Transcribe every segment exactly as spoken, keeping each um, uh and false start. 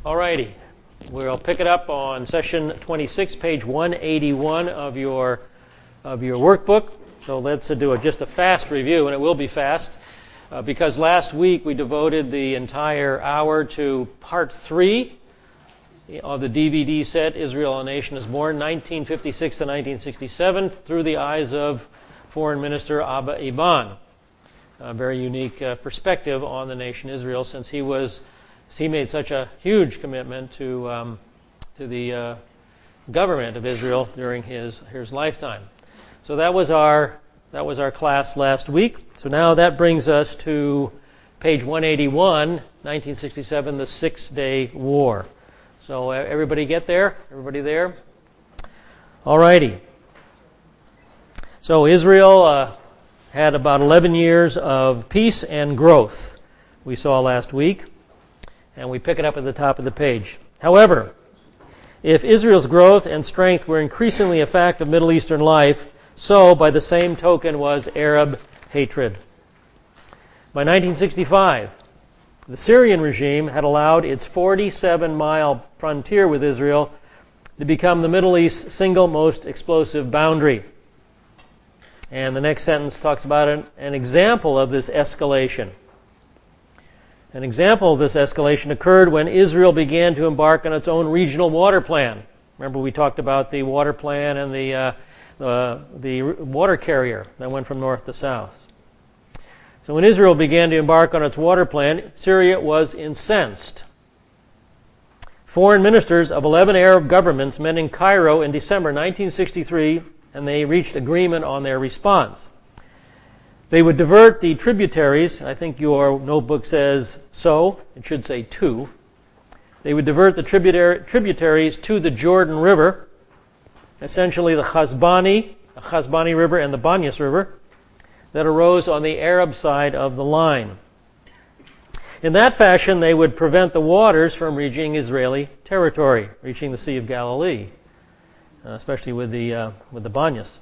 Alrighty, we'll pick it up on session twenty-six, page one eighty-one of your of your workbook. So let's uh, do a, just a fast review, and it will be fast, uh, because last week we devoted the entire hour to part three of the D V D set, Israel, a Nation is Born, nineteen fifty-six to nineteen sixty-seven, through the eyes of Foreign Minister Abba Eban. A very unique uh, perspective on the nation Israel, since he was he made such a huge commitment to um, to the uh, government of Israel during his his lifetime. So that was our that was our class last week. So now that brings us to page one eighty-one, nineteen sixty-seven, the Six-Day War. So uh, everybody get there? Everybody there? All righty. So Israel uh, had about eleven years of peace and growth, we saw last week, and we pick it up at the top of the page. However, if Israel's growth and strength were increasingly a fact of Middle Eastern life, so by the same token was Arab hatred. By nineteen sixty-five, the Syrian regime had allowed its forty-seven mile frontier with Israel to become the Middle East's single most explosive boundary. And the next sentence talks about an, an example of this escalation. An example of this escalation occurred when Israel began to embark on its own regional water plan. Remember, we talked about the water plan and the, uh, the, the water carrier that went from north to south. So when Israel began to embark on its water plan, Syria was incensed. Foreign ministers of eleven Arab governments met in Cairo in December nineteen sixty-three, and they reached agreement on their response. They would divert the tributaries, I think your notebook says so, it should say to. They would divert the tributary, tributaries to the Jordan River, essentially the Chazbani, the Chazbani River and the Banyas River, that arose on the Arab side of the line. In that fashion, they would prevent the waters from reaching Israeli territory, reaching the Sea of Galilee, uh, especially with the uh, with the Banyas.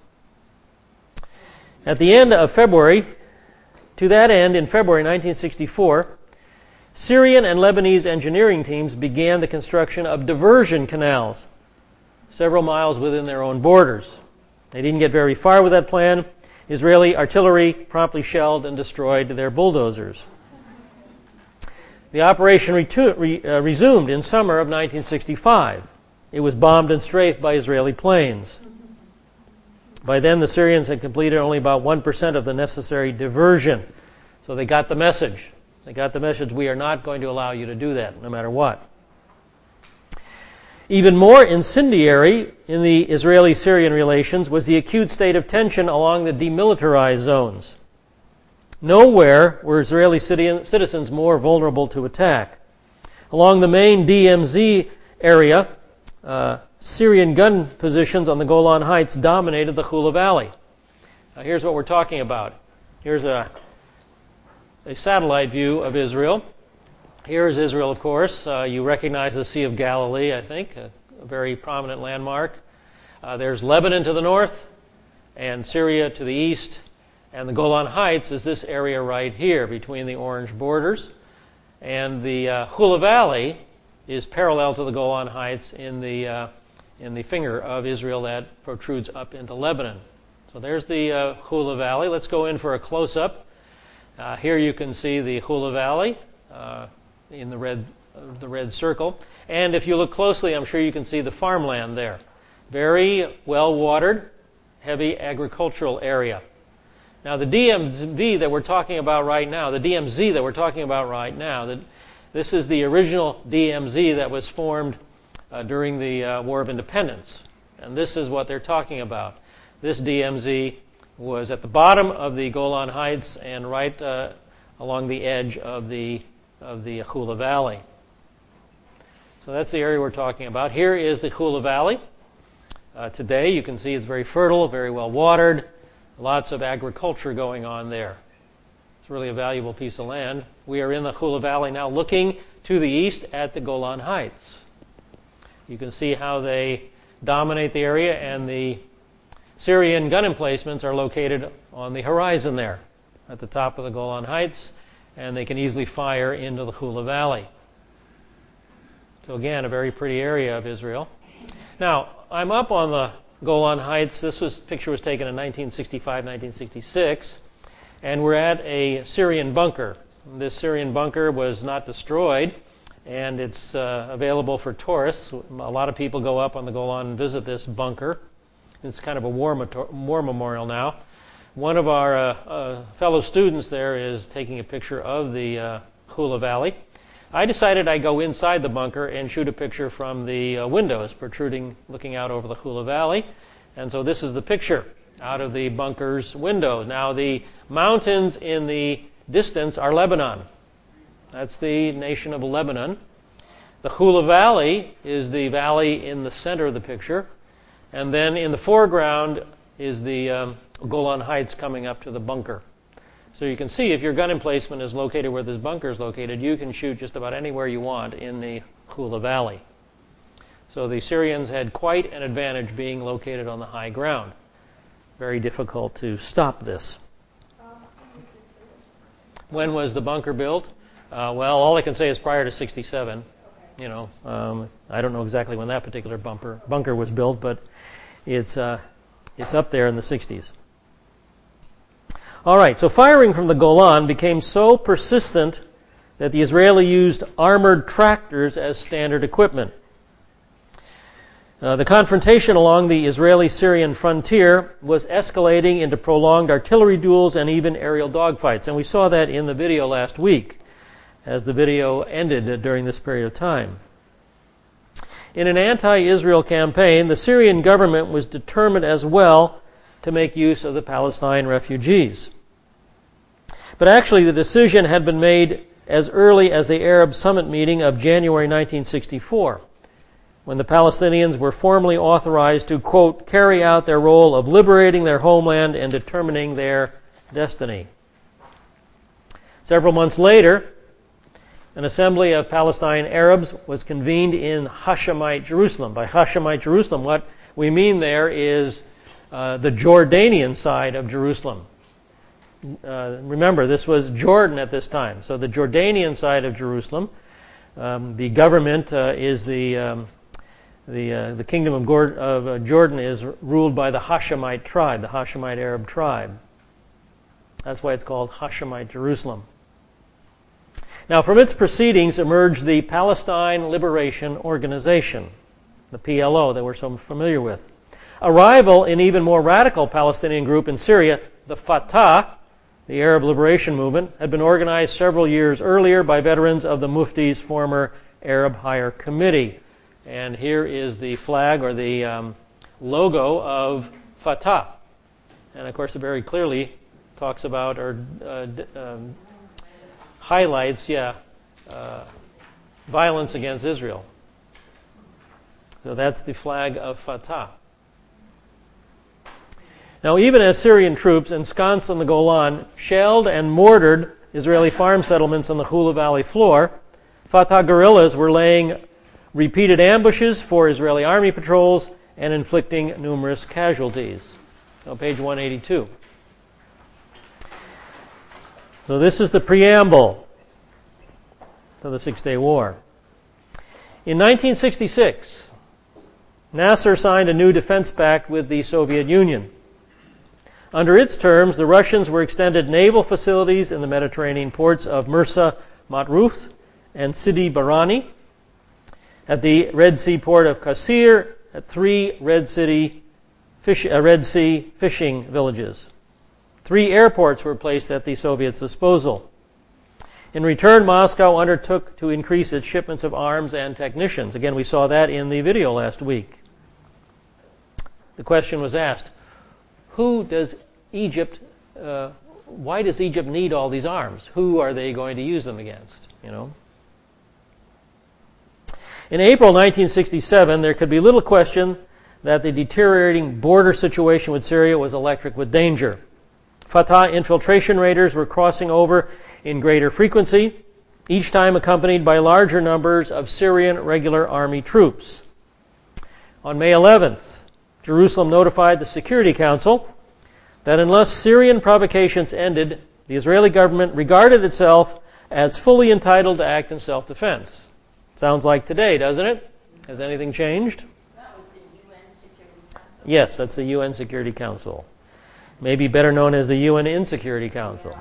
At the end of February, to that end, in February nineteen sixty-four, Syrian and Lebanese engineering teams began the construction of diversion canals several miles within their own borders. They didn't get very far with that plan. Israeli artillery promptly shelled and destroyed their bulldozers. The operation retu- re- uh, resumed in summer of nineteen sixty-five. It was bombed and strafed by Israeli planes. By then, the Syrians had completed only about one percent of the necessary diversion. So they got the message. They got the message, we are not going to allow you to do that, no matter what. Even more incendiary in the Israeli-Syrian relations was the acute state of tension along the demilitarized zones. Nowhere were Israeli citizens more vulnerable to attack. Along the main D M Z area, uh, Syrian gun positions on the Golan Heights dominated the Hula Valley. Now here's what we're talking about. Here's a, a satellite view of Israel. Here's Israel, of course. Uh, you recognize the Sea of Galilee, I think, a, a very prominent landmark. Uh, there's Lebanon to the north and Syria to the east. And the Golan Heights is this area right here between the orange borders. And the uh, Hula Valley is parallel to the Golan Heights in the uh, in the finger of Israel that protrudes up into Lebanon. So there's the uh, Hula Valley. Let's go in for a close-up. Uh, here you can see the Hula Valley uh, in the red uh, the red circle. And if you look closely, I'm sure you can see the farmland there. Very well-watered, heavy agricultural area. Now the D M V that we're talking about right now, the D M Z that we're talking about right now, that this is the original D M Z that was formed uh, during the uh, War of Independence. And this is what they're talking about. This D M Z was at the bottom of the Golan Heights and right uh, along the edge of the of the Hula Valley. So that's the area we're talking about. Here is the Hula Valley. Uh, today you can see it's very fertile, very well watered. Lots of agriculture going on there. It's really a valuable piece of land. We are in the Hula Valley now looking to the east at the Golan Heights. You can see how they dominate the area, and the Syrian gun emplacements are located on the horizon there at the top of the Golan Heights, and they can easily fire into the Hula Valley. So again, a very pretty area of Israel. Now, I'm up on the Golan Heights. This was, picture was taken in nineteen sixty-five, nineteen sixty-six, and we're at a Syrian bunker. This Syrian bunker was not destroyed, and it's uh, available for tourists. A lot of people go up on the Golan and visit this bunker. It's kind of a war, mato- war memorial now. One of our uh, uh, fellow students there is taking a picture of the uh, Hula Valley. I decided I'd go inside the bunker and shoot a picture from the uh, windows protruding, looking out over the Hula Valley. And so this is the picture out of the bunker's window. Now the mountains in the distance are Lebanon. That's the nation of Lebanon. The Hula Valley is the valley in the center of the picture. And then in the foreground is the um, Golan Heights coming up to the bunker. So you can see if your gun emplacement is located where this bunker is located, you can shoot just about anywhere you want in the Hula Valley. So the Syrians had quite an advantage being located on the high ground. Very difficult to stop this. When was the bunker built? Uh, well, all I can say is prior to sixty-seven. You know, um, I don't know exactly when that particular bumper, bunker was built, but it's uh, it's up there in the sixties. All right, so firing from the Golan became so persistent that the Israeli used armored tractors as standard equipment. Uh, the confrontation along the Israeli-Syrian frontier was escalating into prolonged artillery duels and even aerial dogfights, and we saw that in the video last week as the video ended during this period of time. In an anti-Israel campaign, the Syrian government was determined as well to make use of the Palestine refugees. But actually, the decision had been made as early as the Arab Summit meeting of January nineteen sixty-four, when the Palestinians were formally authorized to, quote, carry out their role of liberating their homeland and determining their destiny. Several months later, an assembly of Palestine Arabs was convened in Hashemite Jerusalem. By Hashemite Jerusalem, what we mean there is uh, the Jordanian side of Jerusalem. Uh, remember, this was Jordan at this time. So the Jordanian side of Jerusalem, um, the government uh, is the um, the uh, the kingdom of, Gord- of uh, Jordan is ruled by the Hashemite tribe, the Hashemite Arab tribe. That's why it's called Hashemite Jerusalem. Now, from its proceedings emerged the Palestine Liberation Organization, the P L O that we're so familiar with. A rival and even more radical Palestinian group in Syria, the Fatah, the Arab Liberation Movement, had been organized several years earlier by veterans of the Mufti's former Arab Higher Committee. And here is the flag or the um, logo of Fatah. And of course, it very clearly talks about or uh, um, highlights, yeah, uh, violence against Israel. So that's the flag of Fatah. Now, even as Syrian troops ensconced on the Golan shelled and mortared Israeli farm settlements on the Hula Valley floor, Fatah guerrillas were laying repeated ambushes for Israeli army patrols and inflicting numerous casualties. So page one eighty-two. So this is the preamble to the Six-Day War. In nineteen sixty-six, Nasser signed a new defense pact with the Soviet Union. Under its terms, the Russians were extended naval facilities in the Mediterranean ports of Mersa Matruh and Sidi Barrani, at the Red Sea port of Qasir, at three Red, City fish, uh, Red Sea fishing villages. Three airports were placed at the Soviets' disposal. In return, Moscow undertook to increase its shipments of arms and technicians. Again, we saw that in the video last week. The question was asked, who does Egypt, uh, why does Egypt need all these arms? Who are they going to use them against? You know. In April nineteen sixty-seven, there could be little question that the deteriorating border situation with Syria was electric with danger. Fatah infiltration raiders were crossing over in greater frequency, each time accompanied by larger numbers of Syrian regular army troops. On May eleventh, Jerusalem notified the Security Council that unless Syrian provocations ended, the Israeli government regarded itself as fully entitled to act in self-defense. Sounds like today, doesn't it? Has anything changed? That was the U N Security Council. Yes, that's the U N Security Council. Maybe better known as the U N Insecurity Council.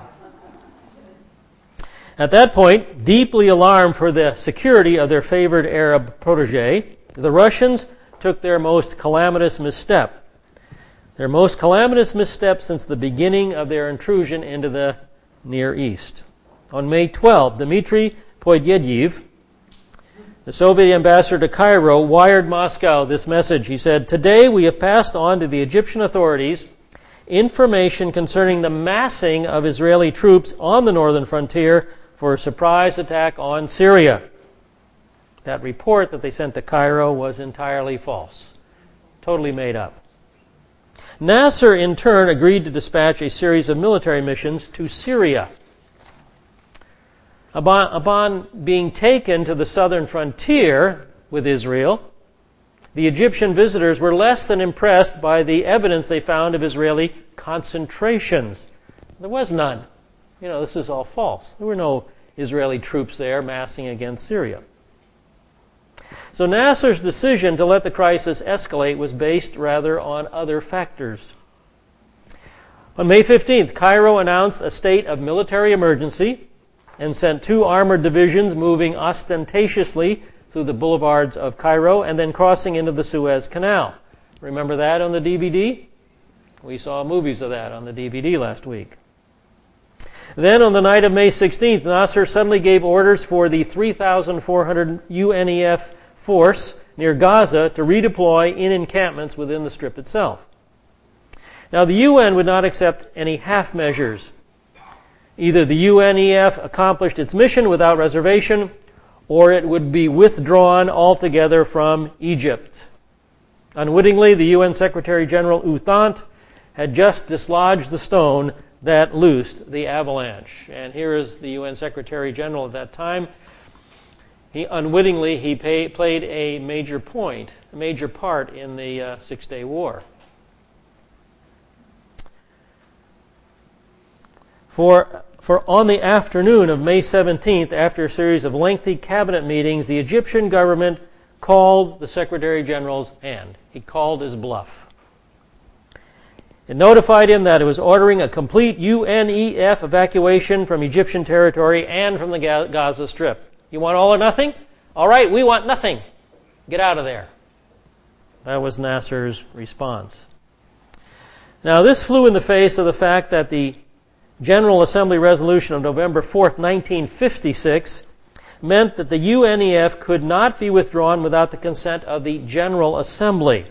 At that point, deeply alarmed for the security of their favored Arab protege, the Russians took their most calamitous misstep. Their most calamitous misstep since the beginning of their intrusion into the Near East. On May twelfth, Dmitry Poydyev, the Soviet ambassador to Cairo, wired Moscow this message. He said, "Today we have passed on to the Egyptian authorities information concerning the massing of Israeli troops on the northern frontier for a surprise attack on Syria." That report that they sent to Cairo was entirely false, totally made up. Nasser, in turn, agreed to dispatch a series of military missions to Syria. Upon, upon being taken to the southern frontier with Israel, the Egyptian visitors were less than impressed by the evidence they found of Israeli concentrations. There was none. You know, this was all false. There were no Israeli troops there massing against Syria. So Nasser's decision to let the crisis escalate was based rather on other factors. On May fifteenth, Cairo announced a state of military emergency and sent two armored divisions moving ostentatiously through the boulevards of Cairo and then crossing into the Suez Canal. Remember that on the D V D? We saw movies of that on the D V D last week. Then on the night of May sixteenth, Nasser suddenly gave orders for the three thousand four hundred U N E F force near Gaza to redeploy in encampments within the Strip itself. Now the U N would not accept any half measures. Either the U N E F accomplished its mission without reservation, or it would be withdrawn altogether from Egypt. Unwittingly, the U N Secretary General U Thant had just dislodged the stone that loosed the avalanche. And here is the U N Secretary General at that time. He unwittingly he pay, played a major point, a major part in the uh, Six-Day War. For, for on the afternoon of May seventeenth, after a series of lengthy cabinet meetings, the Egyptian government called the Secretary General's hand. He called his bluff. It notified him that it was ordering a complete U N E F evacuation from Egyptian territory and from the Gaza Strip. You want all or nothing? All right, we want nothing. Get out of there. That was Nasser's response. Now, this flew in the face of the fact that the General Assembly resolution of November fourth, nineteen fifty-six meant that the U N E F could not be withdrawn without the consent of the General Assembly.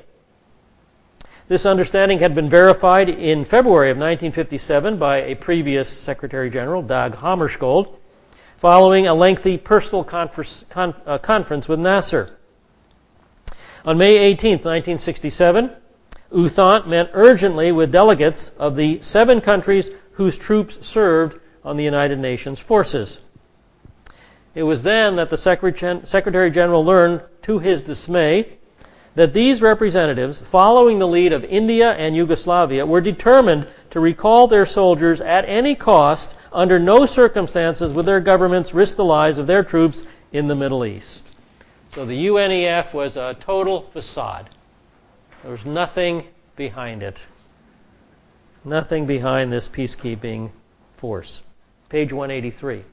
This understanding had been verified in February of nineteen fifty-seven by a previous Secretary General, Dag Hammarskjöld, following a lengthy personal conference, con, uh, conference with Nasser. On May eighteenth, nineteen sixty-seven, U Thant met urgently with delegates of the seven countries whose troops served on the United Nations forces. It was then that the Secretary General learned, to his dismay, that these representatives, following the lead of India and Yugoslavia, were determined to recall their soldiers at any cost. Under no circumstances would their governments risk the lives of their troops in the Middle East. So the U N E F was a total facade. There was nothing behind it. Nothing behind this peacekeeping force. Page one eighty-three.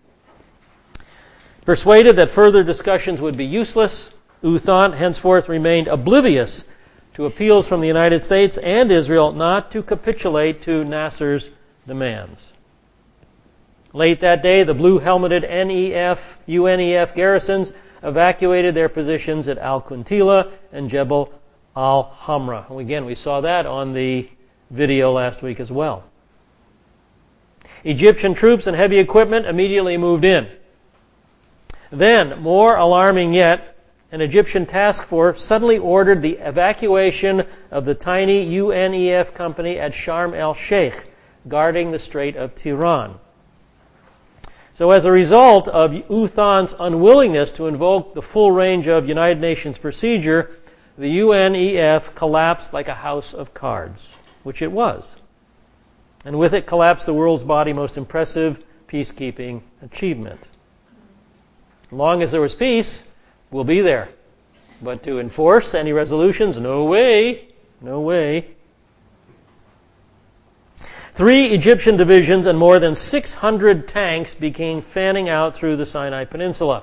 Persuaded that further discussions would be useless, U Thant henceforth remained oblivious to appeals from the United States and Israel not to capitulate to Nasser's demands. Late that day, the blue-helmeted N E F, U N E F garrisons evacuated their positions at Al-Kuntila and Jebel al-Hamra. And again, we saw that on the video last week as well. Egyptian troops and heavy equipment immediately moved in. Then, more alarming yet, an Egyptian task force suddenly ordered the evacuation of the tiny U N E F company at Sharm el-Sheikh, guarding the Strait of Tiran. So as a result of U Thant's unwillingness to invoke the full range of United Nations procedure, the U N E F collapsed like a house of cards, which it was. And with it collapsed the world's body most impressive peacekeeping achievement. As long as there was peace, will be there. But to enforce any resolutions, no way. No way. Three Egyptian divisions and more than six hundred tanks began fanning out through the Sinai Peninsula.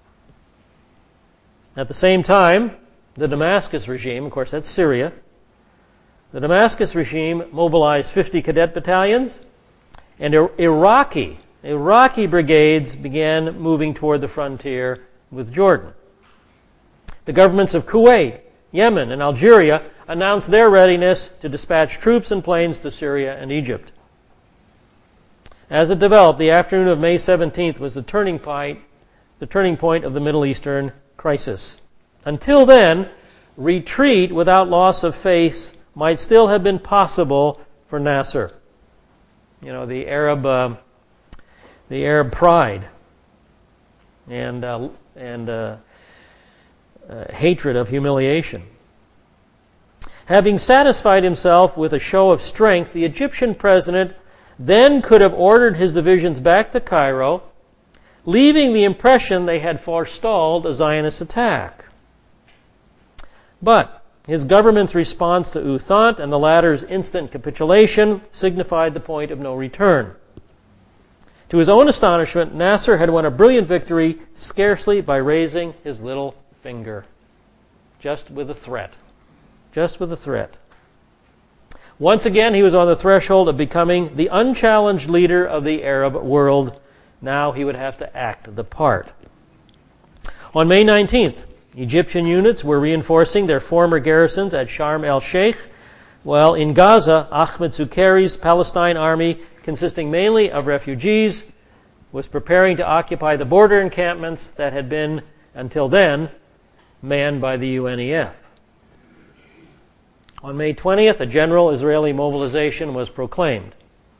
At the same time, the Damascus regime, of course that's Syria, the Damascus regime mobilized fifty cadet battalions, and Iraqi, Iraqi brigades began moving toward the frontier with Jordan. The governments of Kuwait, Yemen, and Algeria announced their readiness to dispatch troops and planes to Syria and Egypt. As it developed, the afternoon of May seventeenth was the turning point, the turning point of the Middle Eastern crisis. Until then, retreat without loss of face might still have been possible for Nasser. You know, the Arab, uh, the Arab pride and uh, and uh, uh, hatred of humiliation. Having satisfied himself with a show of strength, the Egyptian president then could have ordered his divisions back to Cairo, leaving the impression they had forestalled a Zionist attack. But his government's response to U Thant and the latter's instant capitulation signified the point of no return. To his own astonishment, Nasser had won a brilliant victory scarcely by raising his little finger, just with a threat. Just with a threat. Once again, he was on the threshold of becoming the unchallenged leader of the Arab world. Now he would have to act the part. On May nineteenth, Egyptian units were reinforcing their former garrisons at Sharm el-Sheikh, while in Gaza, Ahmed Sukairi's Palestine army, consisting mainly of refugees, was preparing to occupy the border encampments that had been, until then, manned by the U N E F. On May twentieth, a general Israeli mobilization was proclaimed.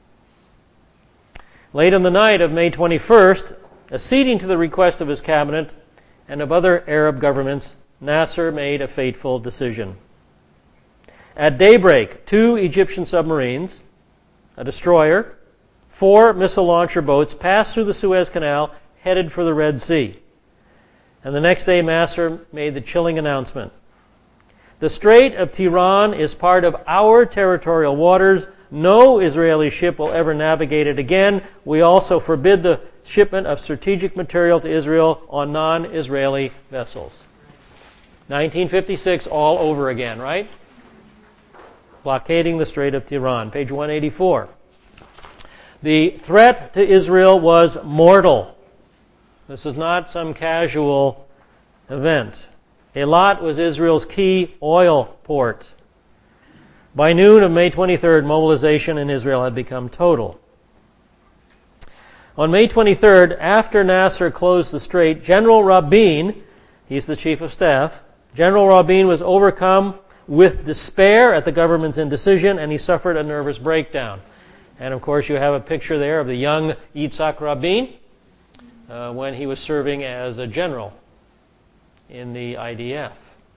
Late on the night of May twenty-first, acceding to the request of his cabinet and of other Arab governments, Nasser made a fateful decision. At daybreak, two Egyptian submarines, a destroyer, four missile launcher boats passed through the Suez Canal, headed for the Red Sea. And the next day, Nasser made the chilling announcement. The Strait of Tiran is part of our territorial waters. No Israeli ship will ever navigate it again. We also forbid the shipment of strategic material to Israel on non-Israeli vessels. nineteen fifty-six, all over again, right? Blockading the Strait of Tiran, page one eighty-four. The threat to Israel was mortal. This is not some casual event. Eilat was Israel's key oil port. By noon of May twenty-third, mobilization in Israel had become total. On May twenty-third, after Nasser closed the strait, General Rabin, he's the chief of staff, General Rabin was overcome with despair at the government's indecision, and he suffered a nervous breakdown. And of course, you have a picture there of the young Yitzhak Rabin uh, when he was serving as a general in the I D F.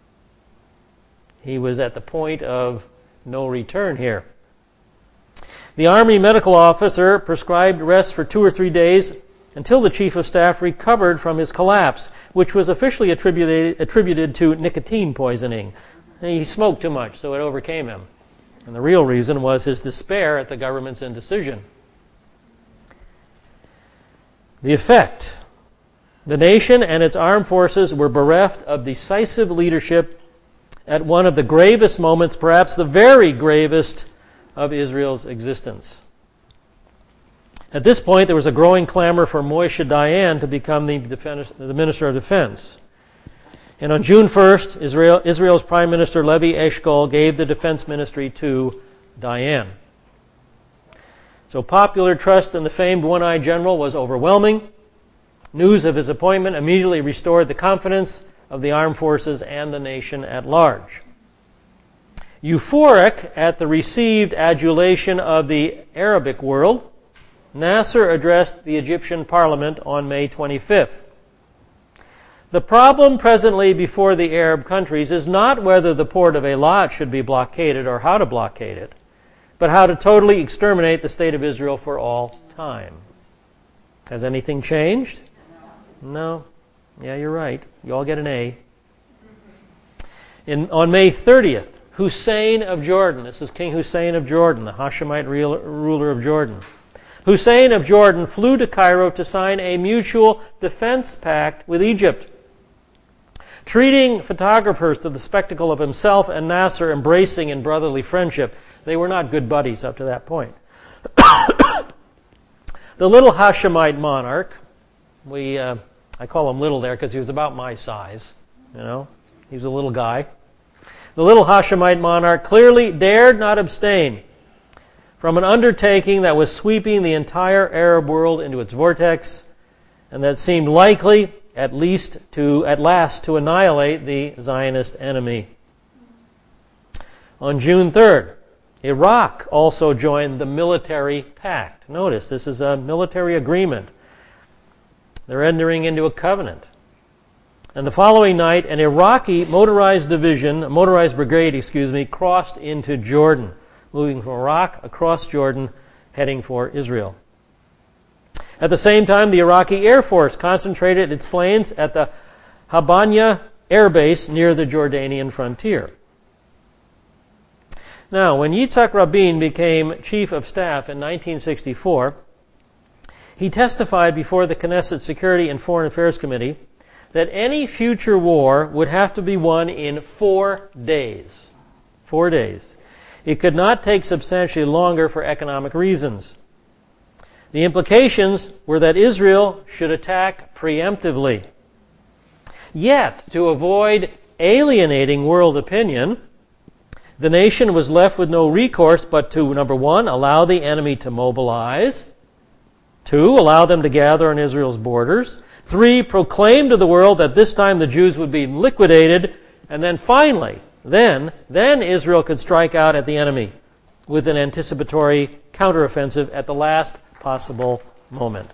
He was at the point of no return here. The Army medical officer prescribed rest for two or three days until the chief of staff recovered from his collapse, which was officially attributed, attributed to nicotine poisoning. He smoked too much, so it overcame him. And the real reason was his despair at the government's indecision. The effect. The nation and its armed forces were bereft of decisive leadership at one of the gravest moments, perhaps the very gravest, of Israel's existence. At this point, there was a growing clamor for Moshe Dayan to become the, defense, the Minister of Defense. And on June first, Israel, Israel's Prime Minister Levi Eshkol gave the defense ministry to Dayan. So popular trust in the famed one-eyed general was overwhelming. News of his appointment immediately restored the confidence of the armed forces and the nation at large. Euphoric at the received adulation of the Arabic world, Nasser addressed the Egyptian parliament on May twenty-fifth. The problem presently before the Arab countries is not whether the port of Eilat should be blockaded or how to blockade it, but how to totally exterminate the state of Israel for all time. Has anything changed? No. Yeah, you're right. You all get an A. In, on May thirtieth, Hussein of Jordan, this is King Hussein of Jordan, the Hashemite real, ruler of Jordan. Hussein of Jordan flew to Cairo to sign a mutual defense pact with Egypt, treating photographers to the spectacle of himself and Nasser embracing in brotherly friendship. They were not good buddies up to that point. The little Hashemite monarch, we uh, I call him little there because he was about my size, you know. He was a little guy. The little Hashemite monarch clearly dared not abstain from an undertaking that was sweeping the entire Arab world into its vortex and that seemed likely, at least to at last, to annihilate the Zionist enemy. On June third, Iraq also joined the military pact. Notice, this is a military agreement. They're entering into a covenant. And the following night, an Iraqi motorized division, motorized brigade, excuse me, crossed into Jordan, moving from Iraq across Jordan, heading for Israel. At the same time, the Iraqi Air Force concentrated its planes at the Habanya Air Base near the Jordanian frontier. Now, when Yitzhak Rabin became Chief of Staff in nineteen sixty-four, he testified before the Knesset Security and Foreign Affairs Committee that any future war would have to be won in four days. Four days. It could not take substantially longer for economic reasons. The implications were that Israel should attack preemptively. Yet, to avoid alienating world opinion, the nation was left with no recourse but to, number one, allow the enemy to mobilize. Two, allow them to gather on Israel's borders. Three, proclaim to the world that this time the Jews would be liquidated. And then finally, then, then Israel could strike out at the enemy with an anticipatory counteroffensive at the last possible moment.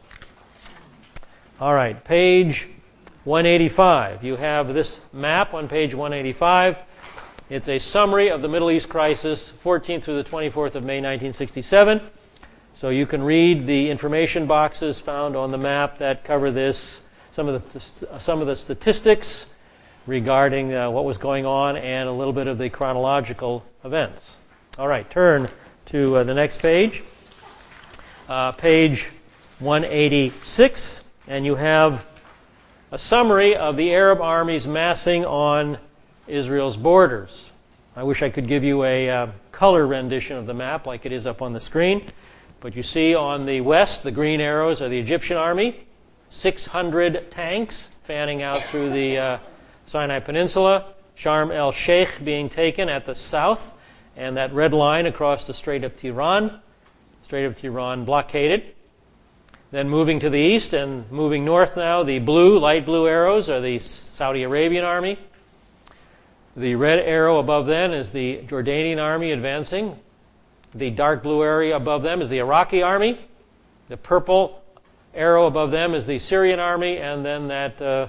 All right, page one eighty-five. You have this map on page one eighty-five. It's a summary of the Middle East crisis, fourteenth through the twenty-fourth of May, nineteen sixty-seven. So you can read the information boxes found on the map that cover this, some of the some of the statistics regarding uh, what was going on, and a little bit of the chronological events. All right, turn to uh, the next page, uh, page one eighty-six, and you have a summary of the Arab armies massing on Israel's borders. I wish I could give you a uh, color rendition of the map like it is up on the screen. But you see on the west, the green arrows are the Egyptian army, six hundred tanks fanning out through the uh, Sinai Peninsula, Sharm el-Sheikh being taken at the south, and that red line across the Strait of Tiran, Strait of Tiran blockaded. Then moving to the east and moving north now, the blue, light blue arrows are the Saudi Arabian army. The red arrow above them is the Jordanian army advancing. The dark blue area above them is the Iraqi army. The purple arrow above them is the Syrian army, and then that uh,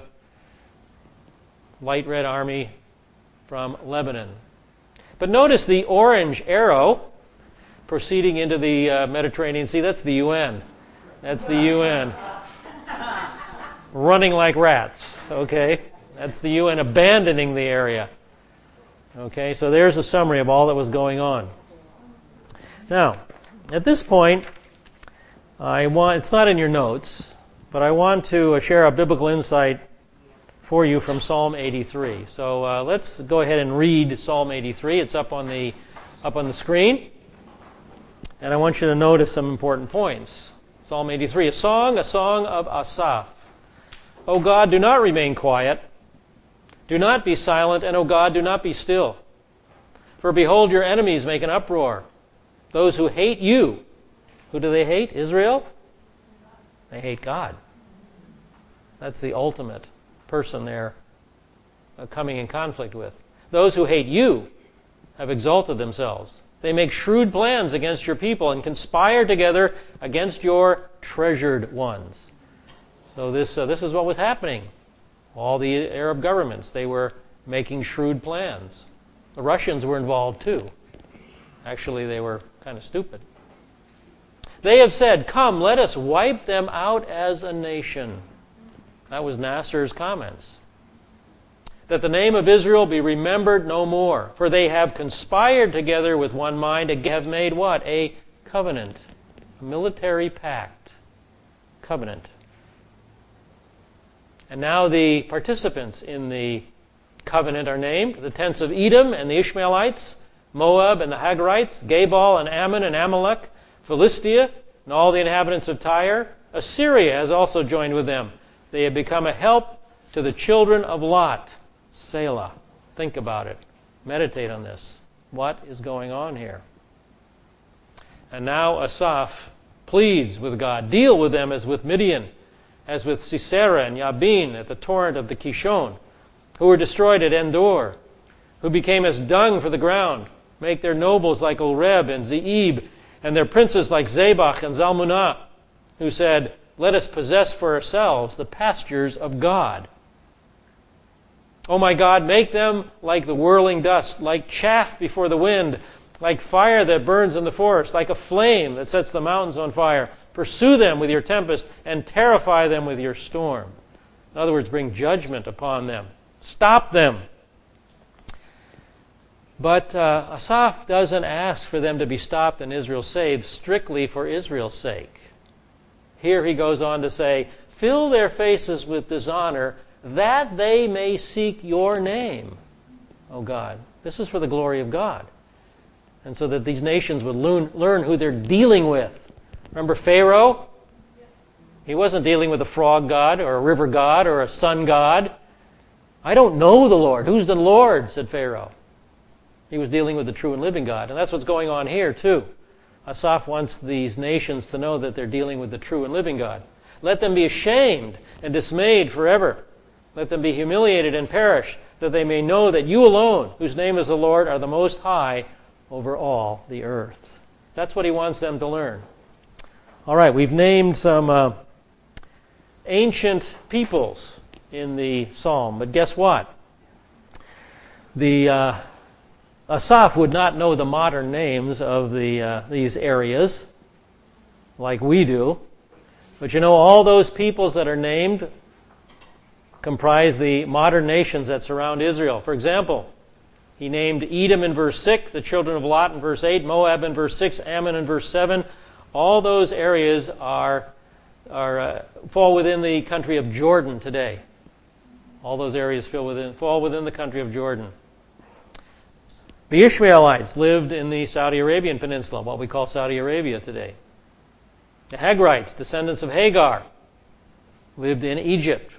light red army from Lebanon. But notice the orange arrow proceeding into the uh, Mediterranean Sea. That's the U N. That's the U N. Running like rats, okay? That's the U N abandoning the area. Okay, so there's a summary of all that was going on. Now, at this point, I want, it's not in your notes, but I want to share a biblical insight for you from Psalm eighty-three. So uh, let's go ahead and read Psalm eighty-three. It's up on the up on the screen. And I want you to notice some important points. Psalm eighty-three, a song, a song of Asaph. O God, do not remain quiet. Do not be silent, and O God, do not be still. For behold, your enemies make an uproar. Those who hate you. Who do they hate? Israel? They hate God. That's the ultimate person they're uh, coming in conflict with. Those who hate you have exalted themselves. They make shrewd plans against your people and conspire together against your treasured ones. So this uh, this is what was happening. All the Arab governments, they were making shrewd plans. The Russians were involved too. Actually, they were kind of stupid. They have said, come, let us wipe them out as a nation. That was Nasser's comments. That the name of Israel be remembered no more, for they have conspired together with one mind and have made what? A covenant. A military pact. Covenant. And now the participants in the covenant are named. The tents of Edom and the Ishmaelites, Moab and the Hagrites, Gebal and Ammon and Amalek, Philistia and all the inhabitants of Tyre. Assyria has also joined with them. They have become a help to the children of Lot. Selah. Think about it. Meditate on this. What is going on here? And now Asaph pleads with God. Deal with them as with Midian, as with Sisera and Yabin at the torrent of the Kishon, who were destroyed at Endor, who became as dung for the ground. Make their nobles like Oreb and Zeeb, and their princes like Zabach and Zalmunna, who said, let us possess for ourselves the pastures of God. O my God, make them like the whirling dust, like chaff before the wind, like fire that burns in the forest, like a flame that sets the mountains on fire. Pursue them with your tempest and terrify them with your storm. In other words, bring judgment upon them. Stop them. But uh, Asaph doesn't ask for them to be stopped and Israel saved strictly for Israel's sake. Here he goes on to say, fill their faces with dishonor, that they may seek your name, O God. This is for the glory of God. And so that these nations would learn, learn who they're dealing with. Remember Pharaoh? He wasn't dealing with a frog god or a river god or a sun god. I don't know the Lord. Who's the Lord? Said Pharaoh. He was dealing with the true and living God. And that's what's going on here too. Asaph wants these nations to know that they're dealing with the true and living God. Let them be ashamed and dismayed forever. Let them be humiliated and perish, that they may know that you alone, whose name is the Lord, are the Most High over all the earth. That's what he wants them to learn. All right, we've named some uh, ancient peoples in the psalm, but guess what? The uh, Asaph would not know the modern names of the uh, these areas like we do. But you know, all those peoples that are named comprise the modern nations that surround Israel. For example, he named Edom in verse six, the children of Lot in verse eight, Moab in verse six, Ammon in verse seven. All those areas are, are uh, fall within the country of Jordan today. All those areas fall within, fall within the country of Jordan. The Ishmaelites lived in the Saudi Arabian peninsula, what we call Saudi Arabia today. The Hagrites, descendants of Hagar, lived in Egypt.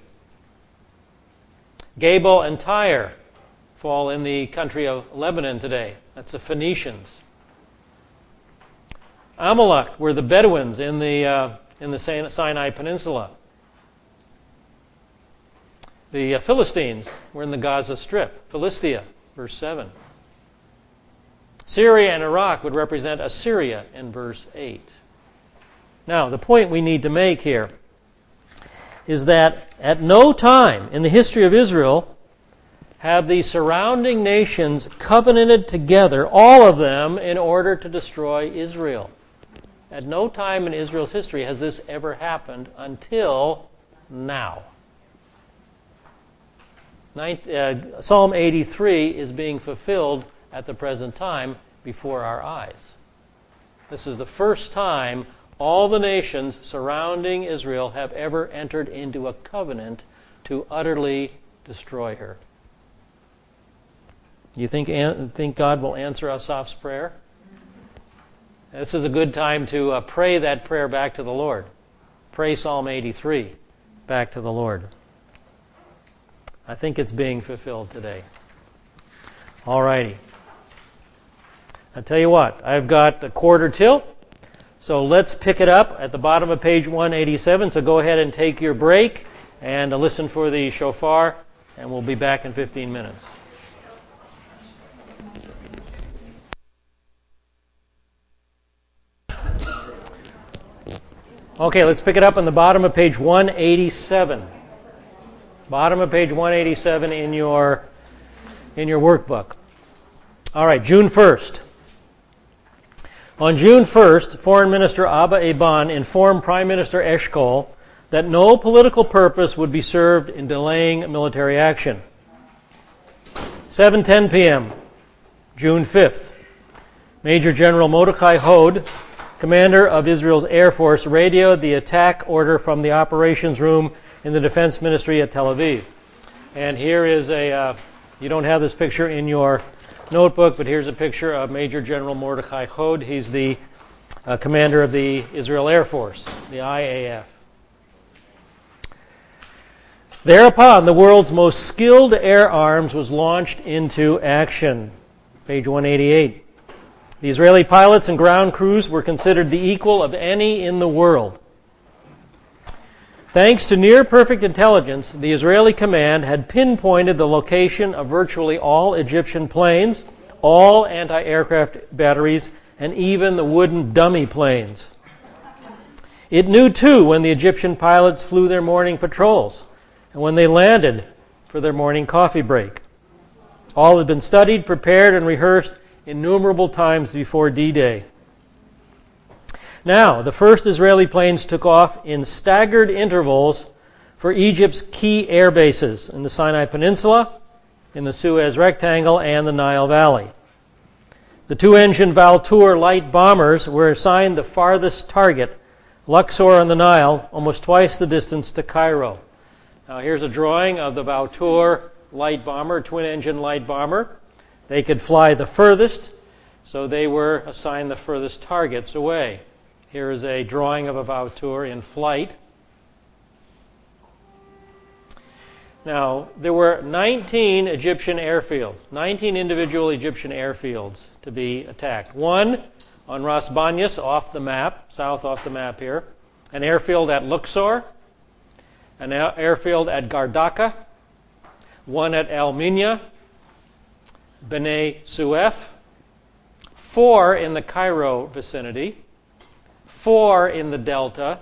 Gebal and Tyre fall in the country of Lebanon today. That's the Phoenicians. Amalek were the Bedouins in the uh, in the Sinai Peninsula. The uh, Philistines were in the Gaza Strip. Philistia, verse seven. Syria and Iraq would represent Assyria in verse eight. Now, the point we need to make here is that at no time in the history of Israel have the surrounding nations covenanted together, all of them, in order to destroy Israel. At no time in Israel's history has this ever happened until now. Psalm eighty-three is being fulfilled at the present time before our eyes. This is the first time all the nations surrounding Israel have ever entered into a covenant to utterly destroy her. You think, think God will answer Asaph's prayer? This is a good time to uh, pray that prayer back to the Lord. Pray Psalm eighty-three back to the Lord. I think it's being fulfilled today. All righty. I tell you what, I've got a quarter till, so let's pick it up at the bottom of page one eighty-seven. So go ahead and take your break and listen for the shofar, and we'll be back in fifteen minutes. Okay, let's pick it up on the bottom of page one eighty-seven. Bottom of page one eighty-seven in your in your workbook. All right, June first. On June first, Foreign Minister Abba Eban informed Prime Minister Eshkol that no political purpose would be served in delaying military action. seven ten p.m., June fifth. Major General Mordechai Hod, commander of Israel's Air Force, radioed the attack order from the operations room in the Defense Ministry at Tel Aviv. And here is a, uh, you don't have this picture in your notebook, but here's a picture of Major General Mordechai Hod. He's the uh, commander of the Israel Air Force, the I A F. Thereupon, the world's most skilled air arms was launched into action. Page one eighty-eight. The Israeli pilots and ground crews were considered the equal of any in the world. Thanks to near-perfect intelligence, the Israeli command had pinpointed the location of virtually all Egyptian planes, all anti-aircraft batteries, and even the wooden dummy planes. It knew, too, when the Egyptian pilots flew their morning patrols and when they landed for their morning coffee break. All had been studied, prepared, and rehearsed innumerable times before D-Day. Now, the first Israeli planes took off in staggered intervals for Egypt's key air bases in the Sinai Peninsula, in the Suez Rectangle, and the Nile Valley. The two-engine Valtour light bombers were assigned the farthest target, Luxor on the Nile, almost twice the distance to Cairo. Now, here's a drawing of the Valtour light bomber, twin-engine light bomber. They could fly the furthest, so they were assigned the furthest targets away. Here is a drawing of a Valtour in flight. Now, there were nineteen Egyptian airfields, nineteen individual Egyptian airfields to be attacked. One on Ras Banyas, off the map, south off the map here. An airfield at Luxor. An airfield at Gardaka. One at El Minya. Bnei Suef. Four in the Cairo vicinity. Four in the Delta,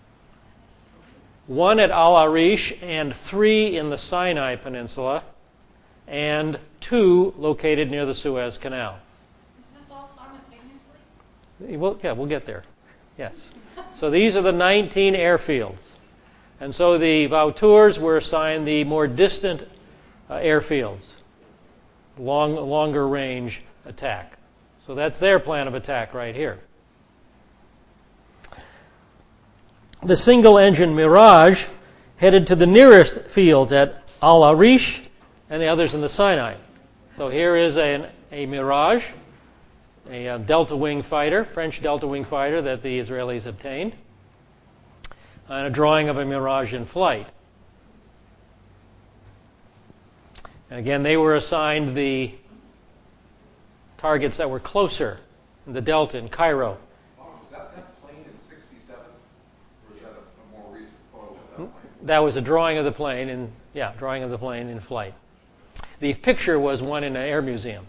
one at Al Arish, and three in the Sinai Peninsula, and two located near the Suez Canal. Is this all simultaneously? Well, yeah, we'll get there. Yes. So these are the nineteen airfields. And so the Valtours were assigned the more distant uh, airfields, long, longer range attack. So that's their plan of attack right here. The single-engine Mirage headed to the nearest fields at Al Arish and the others in the Sinai. So here is a, a Mirage, a, a Delta Wing fighter, French Delta Wing fighter that the Israelis obtained, and a drawing of a Mirage in flight. And again, they were assigned the targets that were closer in the Delta in Cairo. That was a drawing of the plane, in, yeah, drawing of the plane in flight. The picture was one in an air museum.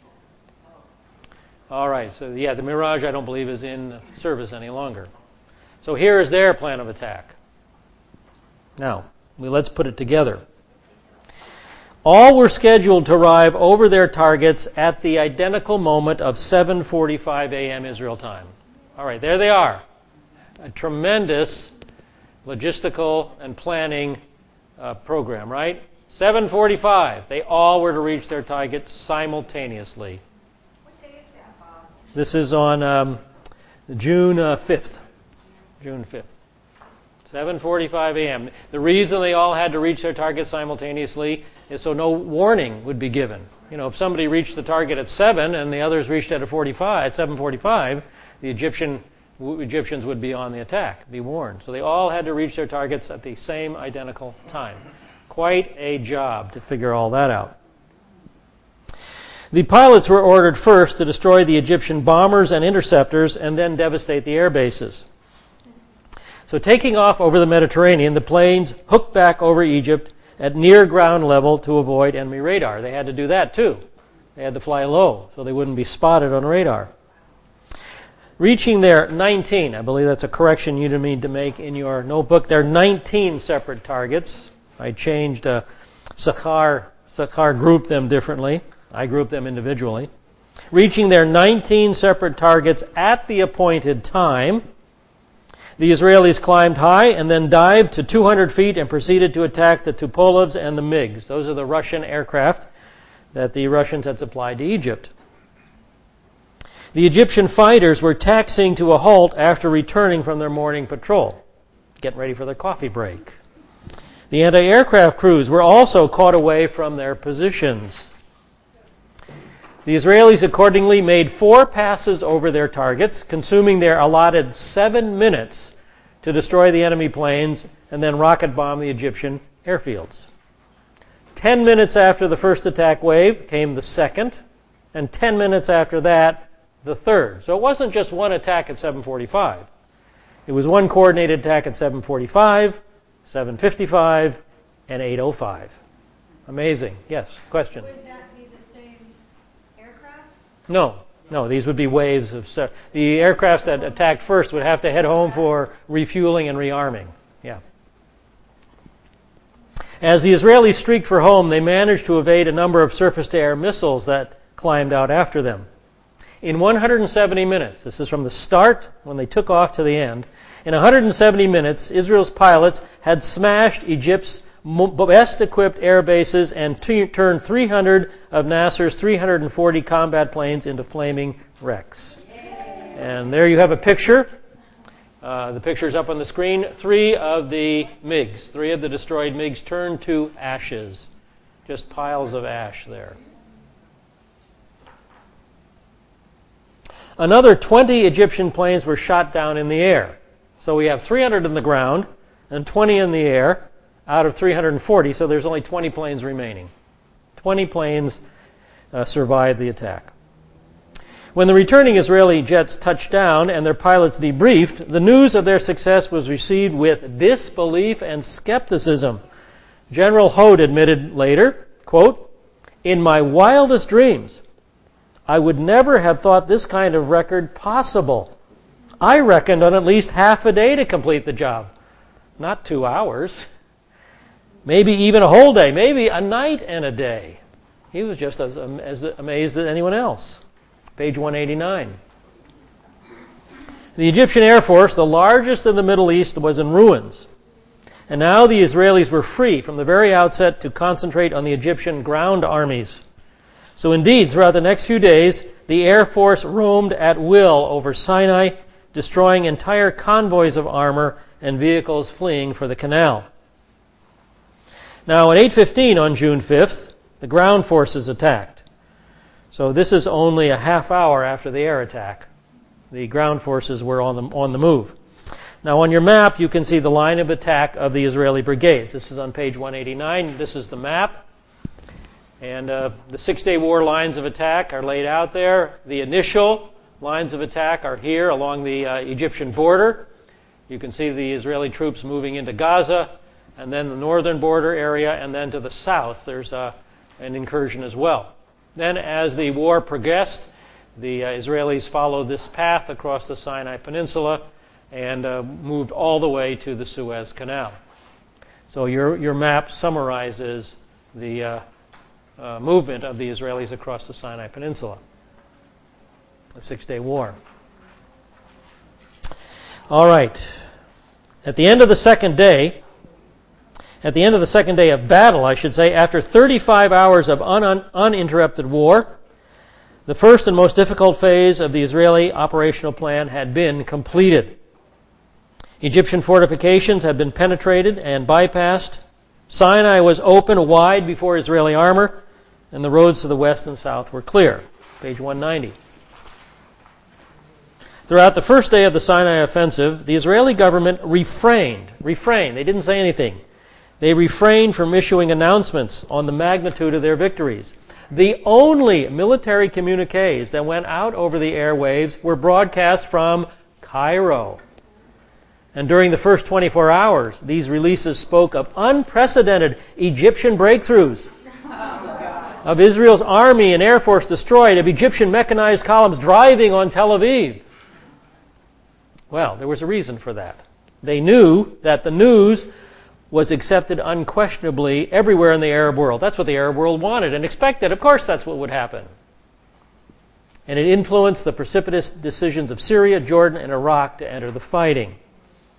All right, so yeah, the Mirage I don't believe is in service any longer. So here is their plan of attack. Now, well, let's put it together. All were scheduled to arrive over their targets at the identical moment of seven forty-five a.m. Israel time. All right, there they are. A tremendous logistical and planning uh, program, right? seven forty-five. They all were to reach their targets simultaneously. What day is that, Bob? This is on um, June uh, fifth. June fifth. seven forty-five a.m. The reason they all had to reach their target simultaneously is so no warning would be given. You know, if somebody reached the target at seven and the others reached at a forty-five, at seven forty-five, the Egyptian Egyptians would be on the attack, be warned. So they all had to reach their targets at the same identical time. Quite a job to figure all that out. The pilots were ordered first to destroy the Egyptian bombers and interceptors and then devastate the air bases. So taking off over the Mediterranean, the planes hooked back over Egypt at near ground level to avoid enemy radar. They had to do that too. They had to fly low so they wouldn't be spotted on radar. Reaching their nineteen, I believe that's a correction you need to make in your notebook. There are nineteen separate targets. I changed, uh, Sakhar, Sakhar grouped them differently. I grouped them individually. Reaching their nineteen separate targets at the appointed time, The Israelis climbed high and then dived to two hundred feet and proceeded to attack the Tupolovs and the MiGs. Those are the Russian aircraft that the Russians had supplied to Egypt. The Egyptian fighters were taxiing to a halt after returning from their morning patrol, getting ready for their coffee break. The anti-aircraft crews were also caught away from their positions. The Israelis accordingly made four passes over their targets, consuming their allotted seven minutes to destroy the enemy planes and then rocket bomb the Egyptian airfields. Ten minutes after the first attack wave came the second, and ten minutes after that, the third. So it wasn't just one attack at seven forty-five. It was one coordinated attack at seven forty-five, seven fifty-five, and eight oh five. Amazing. Yes, question? Would that be the same aircraft? No, no, these would be waves of... Se- the aircrafts that attacked first would have to head home for refueling and rearming. Yeah. As the Israelis streaked for home, they managed to evade a number of surface-to-air missiles that climbed out after them. In one hundred seventy minutes, this is from the start when they took off to the end, in one hundred seventy minutes, Israel's pilots had smashed Egypt's best-equipped air bases and t- turned three hundred of Nasser's three hundred forty combat planes into flaming wrecks. And there you have a picture. Uh, the picture's up on the screen. Three of the MiGs, three of the destroyed MiGs turned to ashes. Just piles of ash there. Another twenty Egyptian planes were shot down in the air. So we have three hundred in the ground and twenty in the air out of three hundred forty, so there's only twenty planes remaining. twenty planes uh, survived the attack. When the returning Israeli jets touched down and their pilots debriefed, the news of their success was received with disbelief and skepticism. General Hood admitted later, quote, "In my wildest dreams, I would never have thought this kind of record possible. I reckoned on at least half a day to complete the job, not two hours. Maybe even a whole day, maybe a night and a day." He was just as, as amazed as anyone else. Page one eighty-nine. The Egyptian Air Force, the largest in the Middle East, was in ruins. And now the Israelis were free from the very outset to concentrate on the Egyptian ground armies. So indeed, throughout the next few days, the Air Force roamed at will over Sinai, destroying entire convoys of armor and vehicles fleeing for the canal. Now at eight fifteen on June fifth, the ground forces attacked. So this is only a half hour after the air attack. The ground forces were on the, on the move. Now on your map, you can see the line of attack of the Israeli brigades. This is on page one eighty-nine. This is the map. And uh, the Six-Day War lines of attack are laid out there. The initial lines of attack are here along the uh, Egyptian border. You can see the Israeli troops moving into Gaza, and then the northern border area, and then to the south there's uh, an incursion as well. Then as the war progressed, the uh, Israelis followed this path across the Sinai Peninsula and uh, moved all the way to the Suez Canal. So your, your map summarizes the uh, uh, movement of the Israelis across the Sinai Peninsula. The Six-Day War. All right. At the end of the second day, At the end of the second day of battle, I should say, after thirty-five hours of un- un- uninterrupted war, the first and most difficult phase of the Israeli operational plan had been completed. Egyptian fortifications had been penetrated and bypassed. Sinai was open wide before Israeli armor, and the roads to the west and south were clear. Page one ninety. Throughout the first day of the Sinai offensive, the Israeli government refrained. Refrained. They didn't say anything. They refrained from issuing announcements on the magnitude of their victories. The only military communiques that went out over the airwaves were broadcast from Cairo. And during the first twenty-four hours, these releases spoke of unprecedented Egyptian breakthroughs, of Israel's army and air force destroyed, of Egyptian mechanized columns driving on Tel Aviv. Well, there was a reason for that. They knew that the news was accepted unquestionably everywhere in the Arab world. That's what the Arab world wanted and expected. Of course, that's what would happen. And it influenced the precipitous decisions of Syria, Jordan, and Iraq to enter the fighting.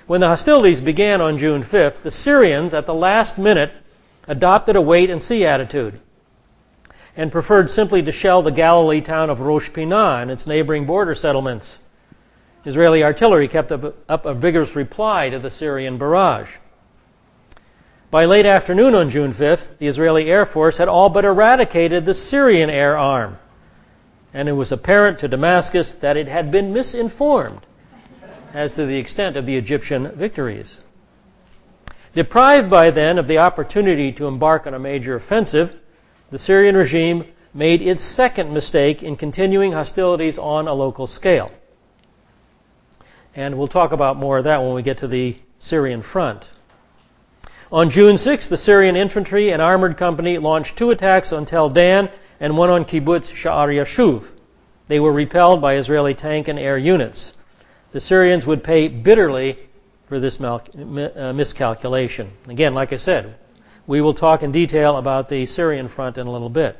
When the hostilities began on June fifth, the Syrians, at the last minute, adopted a wait-and-see attitude and preferred simply to shell the Galilee town of Rosh Pinah and its neighboring border settlements. Israeli artillery kept up, up a vigorous reply to the Syrian barrage. By late afternoon on June fifth, the Israeli Air Force had all but eradicated the Syrian air arm, and it was apparent to Damascus that it had been misinformed as to the extent of the Egyptian victories. Deprived by then of the opportunity to embark on a major offensive, the Syrian regime made its second mistake in continuing hostilities on a local scale. And we'll talk about more of that when we get to the Syrian front. On June sixth, the Syrian infantry and armored company launched two attacks on Tel Dan and one on Kibbutz Sha'ar Yashuv. They were repelled by Israeli tank and air units. The Syrians would pay bitterly for this mal- uh, miscalculation. Again, like I said, we will talk in detail about the Syrian front in a little bit.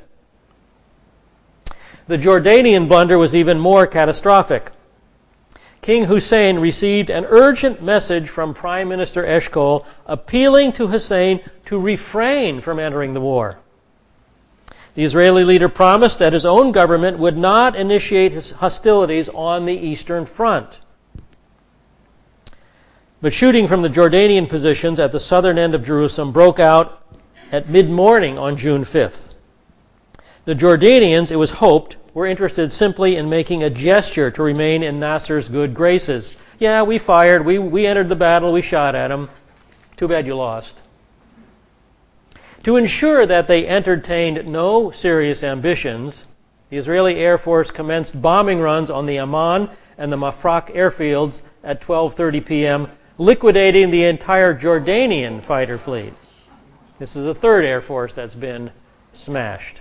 The Jordanian blunder was even more catastrophic. King Hussein received an urgent message from Prime Minister Eshkol appealing to Hussein to refrain from entering the war. The Israeli leader promised that his own government would not initiate his hostilities on the Eastern Front. But shooting from the Jordanian positions at the southern end of Jerusalem broke out at mid-morning on June fifth. The Jordanians, it was hoped, were interested simply in making a gesture to remain in Nasser's good graces. Yeah, we fired, we, we entered the battle, we shot at him. Too bad you lost. To ensure that they entertained no serious ambitions, the Israeli Air Force commenced bombing runs on the Amman and the Mafraq airfields at twelve thirty p.m., liquidating the entire Jordanian fighter fleet. This is the third Air Force that's been smashed.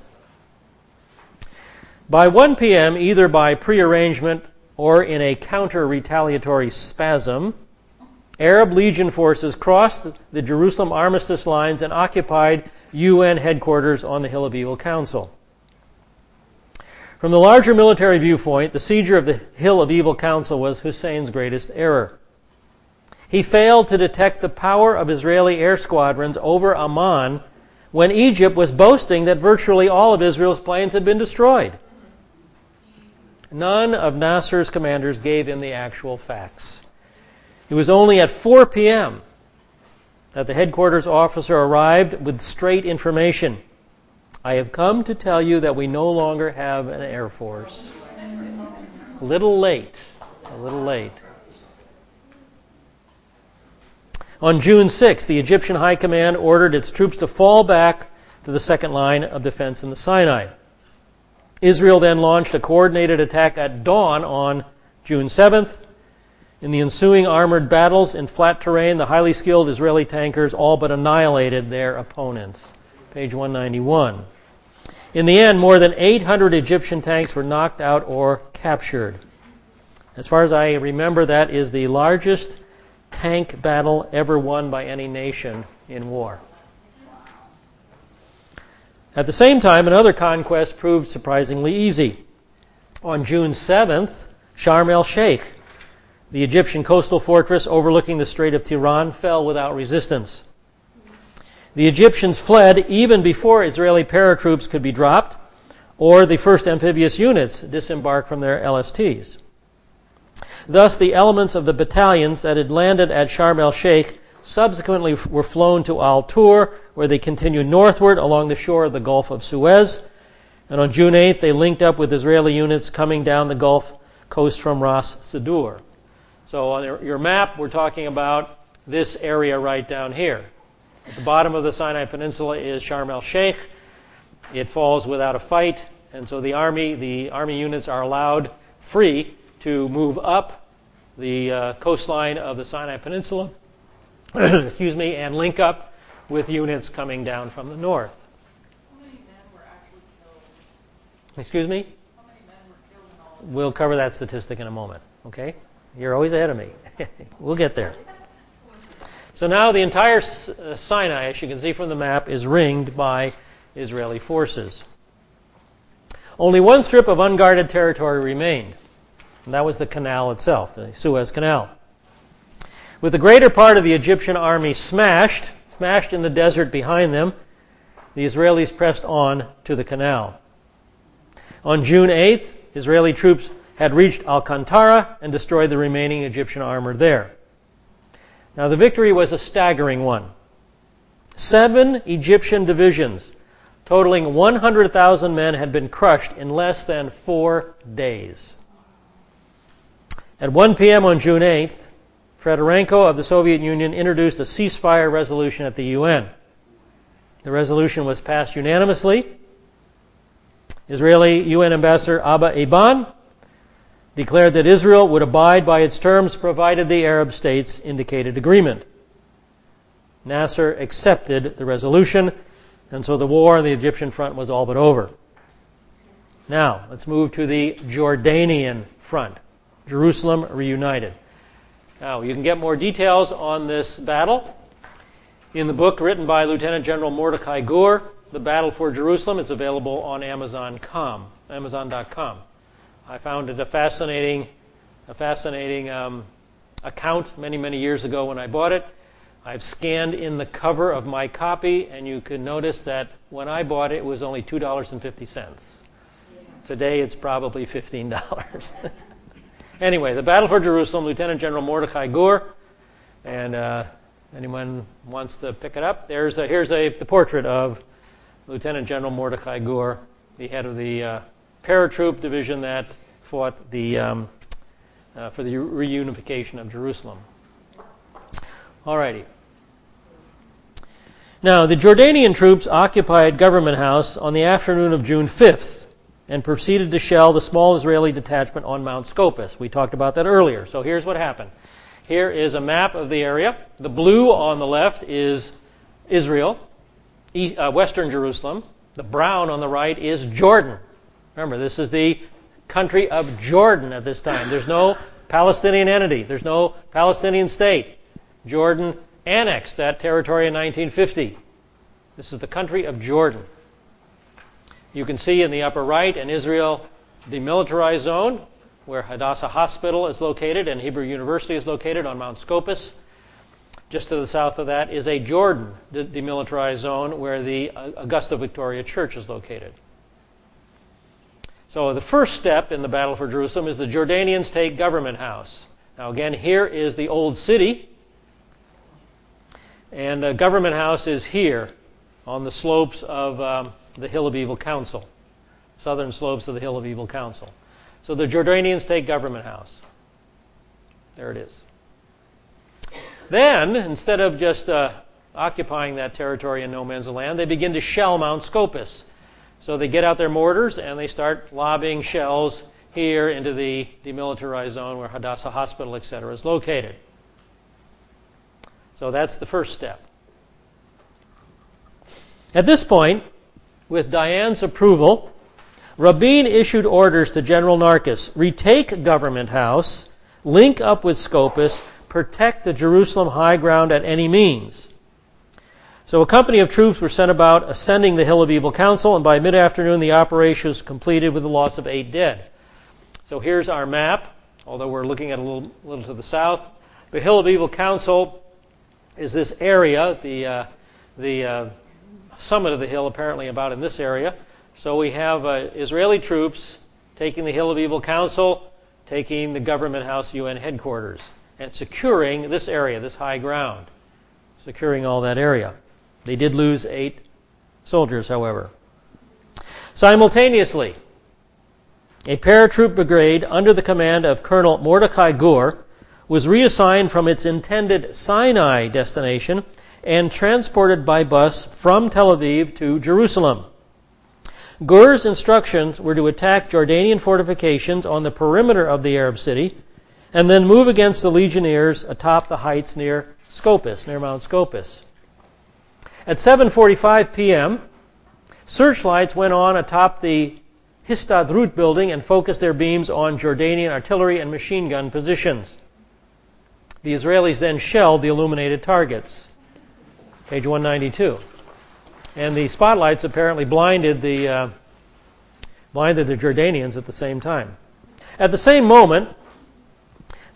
By one p.m., either by prearrangement or in a counter-retaliatory spasm, Arab Legion forces crossed the Jerusalem armistice lines and occupied U N headquarters on the Hill of Evil Council. From the larger military viewpoint, the seizure of the Hill of Evil Council was Hussein's greatest error. He failed to detect the power of Israeli air squadrons over Amman when Egypt was boasting that virtually all of Israel's planes had been destroyed. None of Nasser's commanders gave him the actual facts. It was only at four p.m. that the headquarters officer arrived with straight information. I have come to tell you that we no longer have an air force. A little late. A little late. On June sixth, the Egyptian High Command ordered its troops to fall back to the second line of defense in the Sinai. Israel then launched a coordinated attack at dawn on June seventh. In the ensuing armored battles in flat terrain, the highly skilled Israeli tankers all but annihilated their opponents. Page one ninety-one. In the end, more than eight hundred Egyptian tanks were knocked out or captured. As far as I remember, that is the largest tank battle ever won by any nation in war. At the same time, another conquest proved surprisingly easy. On June seventh, Sharm el-Sheikh, the Egyptian coastal fortress overlooking the Strait of Tiran, fell without resistance. The Egyptians fled even before Israeli paratroops could be dropped or the first amphibious units disembarked from their L S Ts. Thus, the elements of the battalions that had landed at Sharm el-Sheikh subsequently were flown to Al-Tur, where they continued northward along the shore of the Gulf of Suez. And on June eighth, they linked up with Israeli units coming down the Gulf coast from Ras Sadur. So on your map, we're talking about this area right down here. At the bottom of the Sinai Peninsula is Sharm el-Sheikh. It falls without a fight, and so the army, the army units are allowed free to move up the uh, coastline of the Sinai Peninsula, excuse me, and link up with units coming down from the north. How many men were actually killed? Excuse me? How many men were killed in all? We'll cover that statistic in a moment, okay? You're always ahead of me. We'll get there. So now the entire uh, Sinai, as you can see from the map, is ringed by Israeli forces. Only one strip of unguarded territory remained, and that was the canal itself, the Suez Canal. With the greater part of the Egyptian army smashed, smashed in the desert behind them, the Israelis pressed on to the canal. On June eighth, Israeli troops had reached Alcantara and destroyed the remaining Egyptian armor there. Now the victory was a staggering one. Seven Egyptian divisions, totaling one hundred thousand men, had been crushed in less than four days. At one p.m. on June eighth, Fedorenko of the Soviet Union introduced a ceasefire resolution at the U N. The resolution was passed unanimously. Israeli U N Ambassador Abba Eban declared that Israel would abide by its terms provided the Arab states indicated agreement. Nasser accepted the resolution, and so the war on the Egyptian front was all but over. Now, let's move to the Jordanian front. Jerusalem reunited. Now, you can get more details on this battle in the book written by Lieutenant General Mordecai Gur, The Battle for Jerusalem. It's available on Amazon dot com. Amazon dot com. I found it a fascinating, a fascinating um, account many, many years ago when I bought it. I've scanned in the cover of my copy, and you can notice that when I bought it, it was only two dollars and fifty cents. Today, it's probably fifteen dollars. Anyway, The Battle for Jerusalem, Lieutenant General Mordecai Gur, and uh, anyone wants to pick it up, there's a, here's a, the portrait of Lieutenant General Mordecai Gur, the head of the uh, paratroop division that fought the um, uh, for the reunification of Jerusalem. Alrighty. Now, the Jordanian troops occupied Government House on the afternoon of June fifth and proceeded to shell the small Israeli detachment on Mount Scopus. We talked about that earlier. So here's what happened. Here is a map of the area. The blue on the left is Israel, e- uh, Western Jerusalem. The brown on the right is Jordan. Remember, this is the country of Jordan at this time. There's no Palestinian entity. There's no Palestinian state. Jordan annexed that territory in nineteen fifty. This is the country of Jordan. You can see in the upper right an Israel demilitarized zone where Hadassah Hospital is located and Hebrew University is located on Mount Scopus. Just to the south of that is a Jordan de- demilitarized zone where the Augusta Victoria Church is located. So the first step in the battle for Jerusalem is the Jordanians take Government House. Now again, here is the old city, and uh, Government House is here on the slopes of um, the Hill of Evil Council, southern slopes of the Hill of Evil Council. So the Jordanians take Government House. There it is. Then, instead of just uh, occupying that territory in no man's land, they begin to shell Mount Scopus. So they get out their mortars and they start lobbing shells here into the demilitarized zone where Hadassah Hospital, et cetera, is located. So that's the first step. At this point, with Dayan's approval, Rabin issued orders to General Narkis, retake Government House, link up with Scopus, protect the Jerusalem high ground at any means. So a company of troops were sent about ascending the Hill of Evil Council, and by mid-afternoon the operation was completed with the loss of eight dead. So here's our map, although we're looking at a little, little to the south. The Hill of Evil Council is this area, the uh, the uh, summit of the hill apparently about in this area. So we have uh, Israeli troops taking the Hill of Evil Council, taking the Government House U N headquarters, and securing this area, this high ground, securing all that area. They did lose eight soldiers, however. Simultaneously, a paratroop brigade under the command of Colonel Mordecai Gur was reassigned from its intended Sinai destination and transported by bus from Tel Aviv to Jerusalem. Gur's instructions were to attack Jordanian fortifications on the perimeter of the Arab city and then move against the legionnaires atop the heights near Scopus, near Mount Scopus. At seven forty-five p.m., searchlights went on atop the Histadrut building and focused their beams on Jordanian artillery and machine gun positions. The Israelis then shelled the illuminated targets. Page one ninety-two. And the spotlights apparently blinded the uh, blinded the Jordanians at the same time. At the same moment,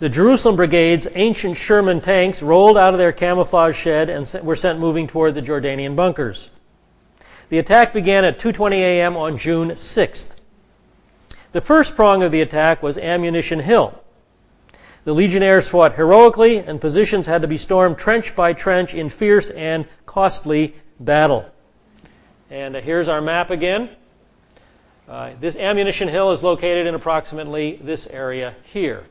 The Jerusalem Brigade's ancient Sherman tanks rolled out of their camouflage shed and were sent moving toward the Jordanian bunkers. The attack began at two twenty a.m. on June sixth. The first prong of the attack was Ammunition Hill. The Legionnaires fought heroically, and positions had to be stormed trench by trench in fierce and costly battle. And uh, here's our map again. Uh, this Ammunition Hill is located in approximately this area here.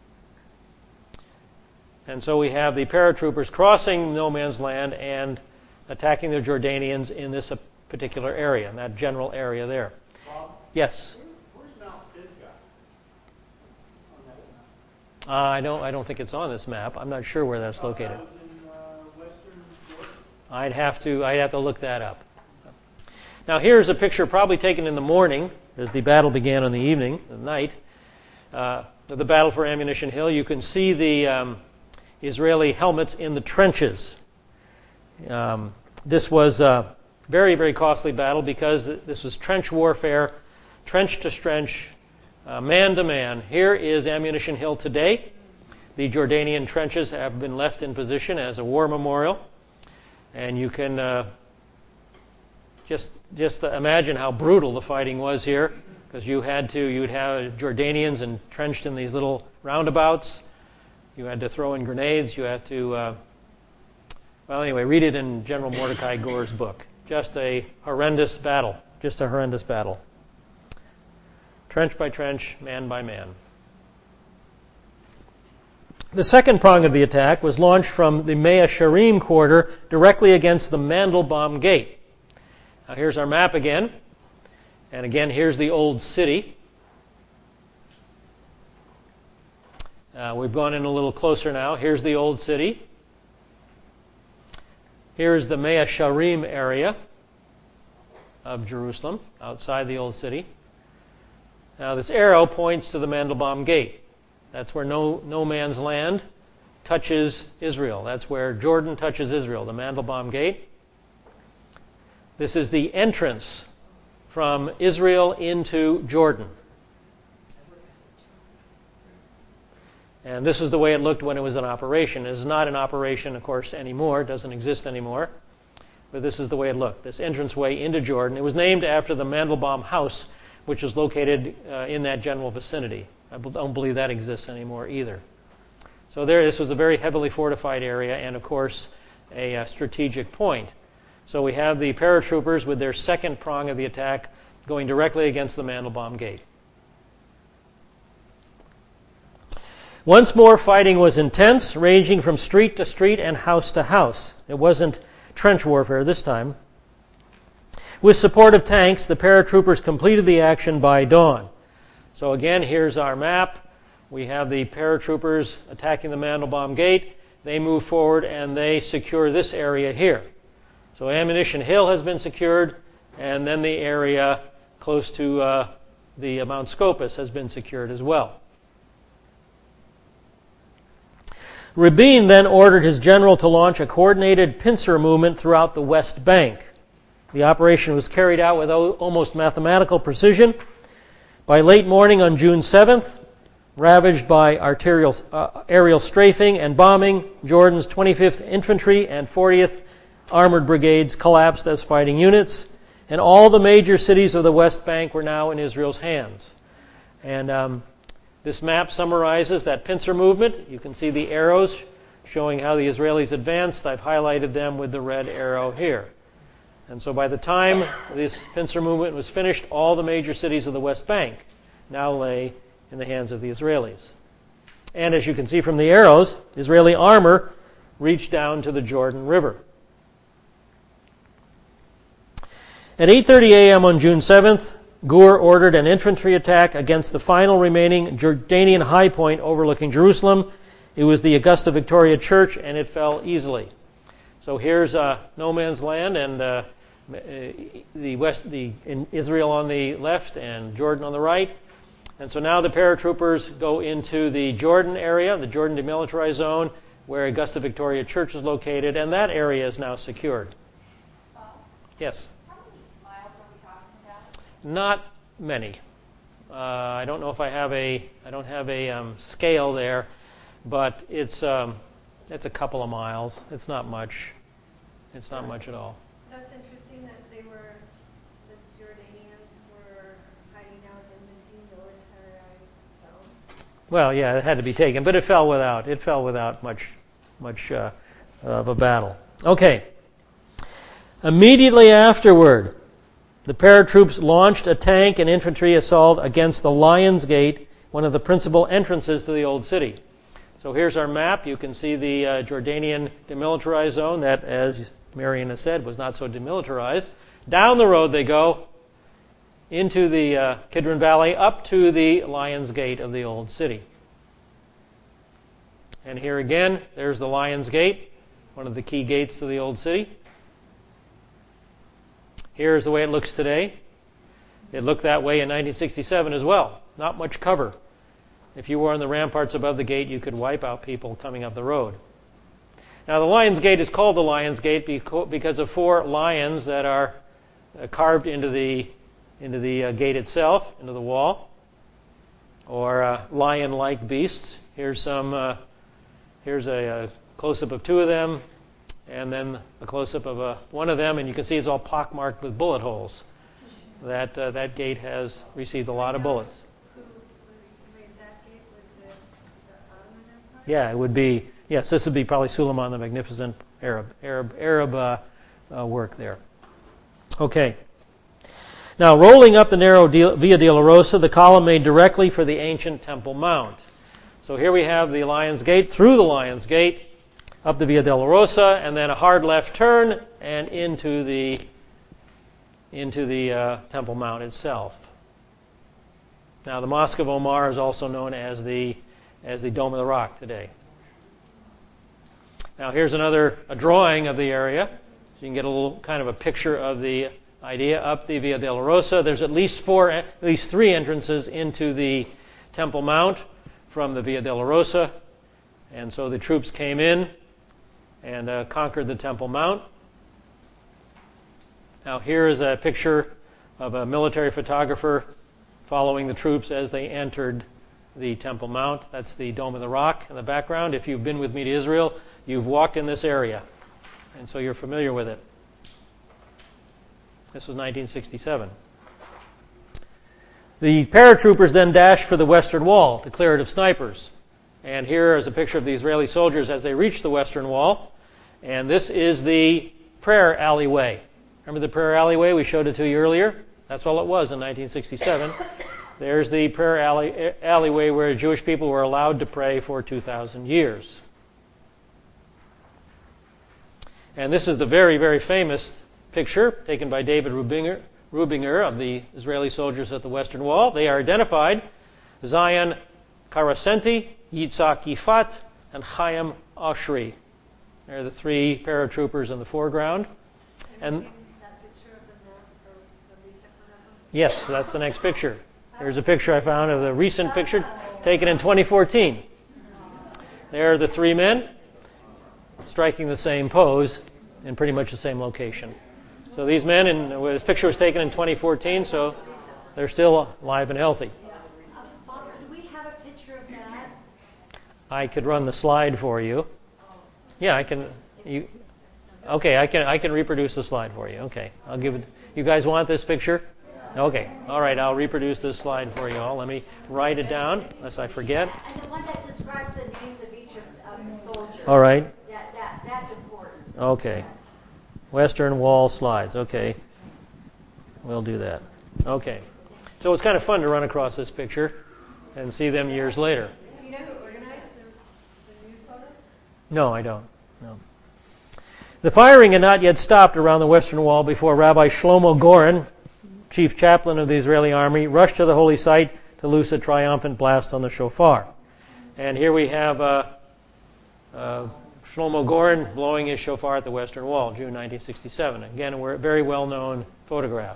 And so we have the paratroopers crossing no man's land and attacking the Jordanians in this uh, particular area, in that general area there. Bob? Yes? Where's Mount Pisgah on that map? Uh, I don't. I don't think it's on this map. I'm not sure where that's Oh, located. that was in uh, western Jordan. I'd have to. I'd have to look that up. Now here's a picture probably taken in the morning, as the battle began on the evening, the night, uh, of the battle for Ammunition Hill. You can see the um, Israeli helmets in the trenches. Um, this was a very, very costly battle because this was trench warfare, trench to trench, uh, man to man. Here is Ammunition Hill today. The Jordanian trenches have been left in position as a war memorial, and you can uh, just just imagine how brutal the fighting was here, because you had to you'd have Jordanians entrenched in these little roundabouts. You had to throw in grenades. You had to, uh, well, anyway, read it in General Mordecai Gore's book. Just a horrendous battle. Just a horrendous battle. Trench by trench, man by man. The second prong of the attack was launched from the Mea Sharim quarter directly against the Mandelbaum Gate. Now here's our map again. And again, here's the old city. Uh, we've gone in a little closer now. Here's the old city. Here's the Mea Sharim area of Jerusalem, outside the old city. Now this arrow points to the Mandelbaum Gate. That's where no, no man's land touches Israel. That's where Jordan touches Israel, the Mandelbaum Gate. This is the entrance from Israel into Jordan. And this is the way it looked when it was in operation. It is not in operation, of course, anymore. It doesn't exist anymore. But this is the way it looked, this entranceway into Jordan. It was named after the Mandelbaum House, which is located uh, in that general vicinity. I don't believe that exists anymore either. So there, this was a very heavily fortified area and, of course, a, a strategic point. So we have the paratroopers with their second prong of the attack going directly against the Mandelbaum Gate. Once more, fighting was intense, ranging from street to street and house to house. It wasn't trench warfare this time. With support of tanks, the paratroopers completed the action by dawn. So again, here's our map. We have the paratroopers attacking the Mandelbaum Gate. They move forward and they secure this area here. So Ammunition Hill has been secured, and then the area close to uh, the Mount Scopus has been secured as well. Rabin then ordered his general to launch a coordinated pincer movement throughout the West Bank. The operation was carried out with almost mathematical precision. By late morning on June seventh, ravaged by arterial, uh, aerial strafing and bombing, Jordan's twenty-fifth Infantry and fortieth Armored Brigades collapsed as fighting units, and all the major cities of the West Bank were now in Israel's hands. And um, this map summarizes that pincer movement. You can see the arrows showing how the Israelis advanced. I've highlighted them with the red arrow here. And so by the time this pincer movement was finished, all the major cities of the West Bank now lay in the hands of the Israelis. And as you can see from the arrows, Israeli armor reached down to the Jordan River. At eight thirty a.m. on June seventh, Gur ordered an infantry attack against the final remaining Jordanian high point overlooking Jerusalem. It was the Augusta Victoria Church, and it fell easily. So here's uh, no man's land, and uh, the west, the in Israel on the left, and Jordan on the right. And so now the paratroopers go into the Jordan area, the Jordan demilitarized zone, where Augusta Victoria Church is located, and that area is now secured. Uh, Yes. How many miles are we talking about? Not many. Uh, I don't know if I have a I don't have a um, scale there. but it's um, it's a couple of miles. It's not much. It's not much at all. That's interesting that they were, the Jordanians were hiding out in the demilitarized zone. Well, yeah, it had to be taken, but it fell without. It fell without much, much uh, of a battle. Okay. Immediately afterward, the paratroops launched a tank and infantry assault against the Lion's Gate, one of the principal entrances to the old city. So here's our map. You can see the uh, Jordanian demilitarized zone that, as Marion has said, was not so demilitarized. Down the road they go into the uh, Kidron Valley up to the Lion's Gate of the old city. And here again, there's the Lion's Gate, one of the key gates to the old city. Here's the way it looks today. It looked that way in nineteen sixty-seven as well. Not much cover. If you were on the ramparts above the gate, you could wipe out people coming up the road. Now, the Lion's Gate is called the Lion's Gate because of four lions that are carved into the into the uh, gate itself, into the wall, or uh, lion-like beasts. Here's some. Uh, here's a, a close-up of two of them, and then a close-up of uh, one of them, and you can see it's all pockmarked with bullet holes. That uh, that gate has received a lot of bullets. Yeah, it would be, yes, this would be probably Suleiman the Magnificent, Arab Arab, Arab uh, uh, work there. Okay. Now, rolling up the narrow Via Dolorosa, the column made directly for the ancient Temple Mount. So here we have the Lion's Gate, through the Lion's Gate, up the Via Dolorosa, and then a hard left turn, and into the, into the uh, Temple Mount itself. Now, the Mosque of Omar is also known as the as the Dome of the Rock today. Now here's another a drawing of the area, so you can get a little kind of a picture of the idea up the Via Dolorosa. There's at least four, at least three entrances into the Temple Mount from the Via Dolorosa, and so the troops came in and uh, conquered the Temple Mount. Now here is a picture of a military photographer following the troops as they entered the Temple Mount. That's the Dome of the Rock in the background. If you've been with me to Israel, you've walked in this area, and so you're familiar with it. This was nineteen sixty-seven. The paratroopers then dashed for the Western Wall to clear it of snipers. And here is a picture of the Israeli soldiers as they reach the Western Wall. And this is the prayer alleyway. Remember the prayer alleyway? We showed it to you earlier. That's all it was in nineteen sixty-seven. There's the prayer alley, alleyway where Jewish people were allowed to pray for two thousand years. And this is the very, very famous picture taken by David Rubinger, Rubinger of the Israeli soldiers at the Western Wall. They are identified: Zion Karasenti, Yitzhak Yifat, and Chaim Oshri. They're the three paratroopers in the foreground. And yes, so that's the next picture. Here's a picture I found of the recent picture taken in twenty fourteen. There are the three men striking the same pose in pretty much the same location. So these men, and this picture was taken in twenty fourteen, so they're still alive and healthy. Bob, could we have a picture of that? I could run the slide for you. Yeah, I can. You, okay, I can. I can reproduce the slide for you. Okay, I'll give it. You guys want this picture? Okay. All right. I'll reproduce this slide for you all. Let me write it down, lest I forget. And the one that describes the names of each of, of the soldiers. All right. That, that, that's important. Okay. Western Wall slides. Okay. We'll do that. Okay. So it's kind of fun to run across this picture and see them years later. Do you know who organized the, the news photos? No, I don't. No. The firing had not yet stopped around the Western Wall before Rabbi Shlomo Goren, chief chaplain of the Israeli army, rushed to the holy site to loose a triumphant blast on the shofar. And here we have uh, uh, Shlomo Goren blowing his shofar at the Western Wall, June nineteen sixty-seven. Again, a very well-known photograph.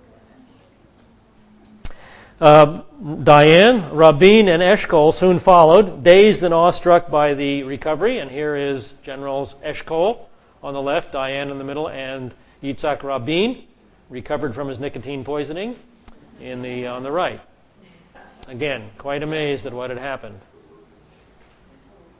Uh, Dayan, Rabin, and Eshkol soon followed, dazed and awestruck by the recovery. And here is Generals Eshkol on the left, Dayan in the middle, and Yitzhak Rabin, recovered from his nicotine poisoning, in the on the right. Again, quite amazed at what had happened.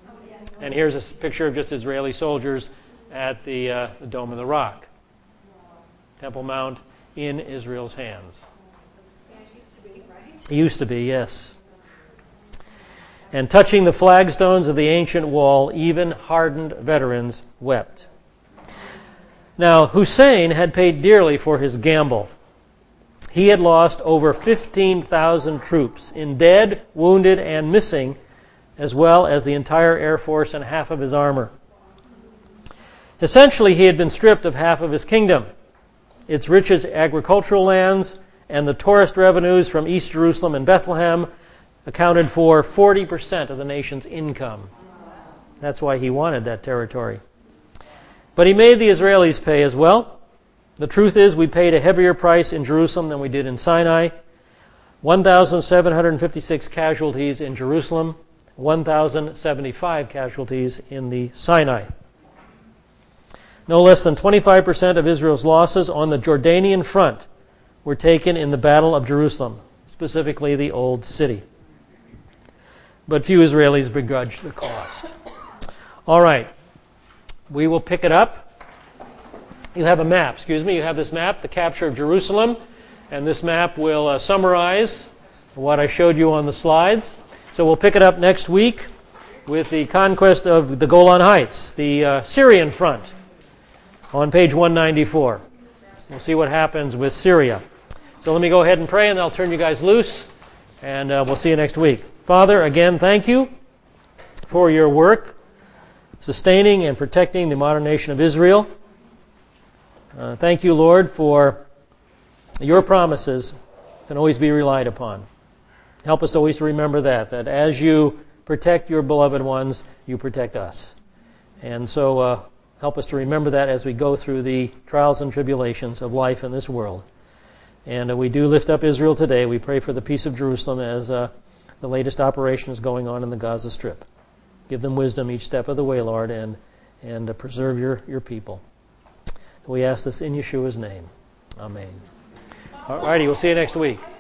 And here's a picture of just Israeli soldiers at the, uh, the Dome of the Rock. Temple Mount in Israel's hands. Yeah, it used to be, right? It used to be, yes. And touching the flagstones of the ancient wall, even hardened veterans wept. Now, Hussein had paid dearly for his gamble. He had lost over fifteen thousand troops in dead, wounded, and missing, as well as the entire Air Force and half of his armor. Essentially, he had been stripped of half of his kingdom, its richest agricultural lands, and the tourist revenues from East Jerusalem and Bethlehem accounted for forty percent of the nation's income. That's why he wanted that territory. But he made the Israelis pay as well. The truth is, we paid a heavier price in Jerusalem than we did in Sinai. one thousand seven hundred fifty-six casualties in Jerusalem, one thousand seventy-five casualties in the Sinai. No less than twenty-five percent of Israel's losses on the Jordanian front were taken in the Battle of Jerusalem, specifically the Old City. But few Israelis begrudged the cost. All right. We will pick it up. You have a map, excuse me. You have this map, the capture of Jerusalem, and this map will uh, summarize what I showed you on the slides. So we'll pick it up next week with the conquest of the Golan Heights, the uh, Syrian front, on page one ninety-four. We'll see what happens with Syria. So let me go ahead and pray, and I'll turn you guys loose, and uh, we'll see you next week. Father, again, thank you for your work sustaining and protecting the modern nation of Israel. Uh, thank you, Lord, for your promises can always be relied upon. Help us always to remember that, that as you protect your beloved ones, you protect us. And so uh, help us to remember that as we go through the trials and tribulations of life in this world. And uh, we do lift up Israel today. We pray for the peace of Jerusalem as uh, the latest operation is going on in the Gaza Strip. Give them wisdom each step of the way, Lord, and, and uh, preserve your, your people. We ask this in Yeshua's name. Amen. All righty, we'll see you next week.